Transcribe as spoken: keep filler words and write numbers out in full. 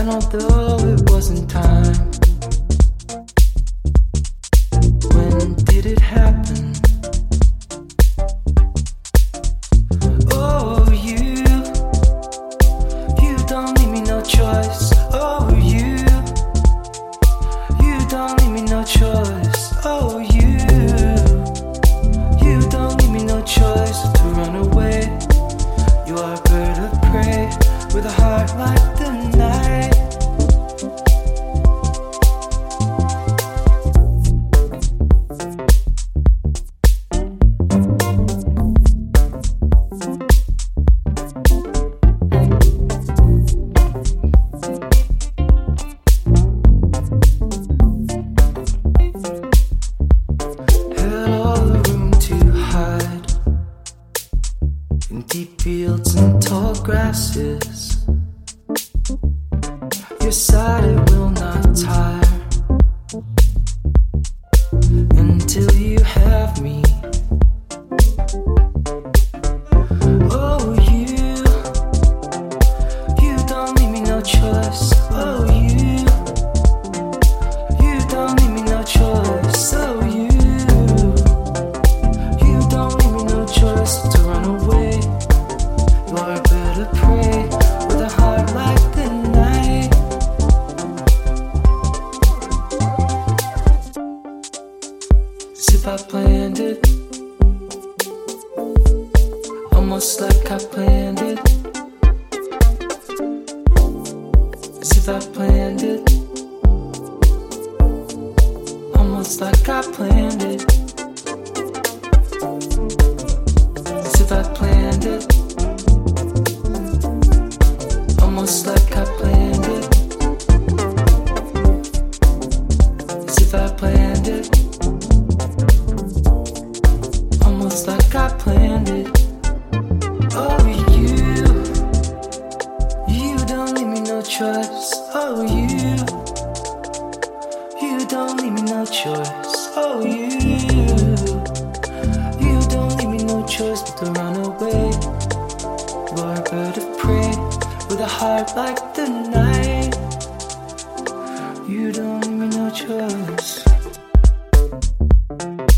And although it wasn't time, when did it happen? Oh, you, you don't leave me no choice. Oh, you, you don't leave me no choice. Oh, you, you don't leave me no choice to run away. You are a bird of prey with a heart like the night. Had all the room to hide in deep fields and tall grasses. Your side it will not tire until you have me. Oh, you, you don't leave me no choice. Oh, you, you don't leave me no choice. Oh, you, you don't leave me no choice to run away. You are a bird of prey with a heart like the night. As if I planned it, almost like I planned it. As if I planned it, almost like I planned it. As if I planned it, almost like I planned it. As if I planned it, almost like I planned it. Oh, you, you don't leave me no choice. Oh, you, you don't leave me no choice. Oh, you, you don't leave me no choice but to run away. You are a bird of prey with a heart like the night. You don't leave me no choice.